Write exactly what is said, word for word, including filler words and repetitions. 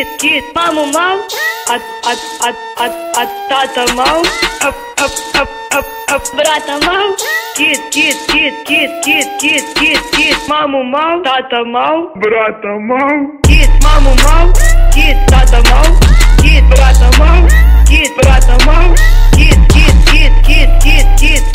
Kid, kid, mamă mau, at, at, at, at, at, tată mau, up, up, up, up, up, brată mau. Kid, kid, kid, kid, kid, kid, kid, kid, mamă mau, tată mau, brată mau. Kid, mamă mau, kid, tată mau, kid, brată mau, kid, brată mau. Kid, kid, kid, kid, kid, kid,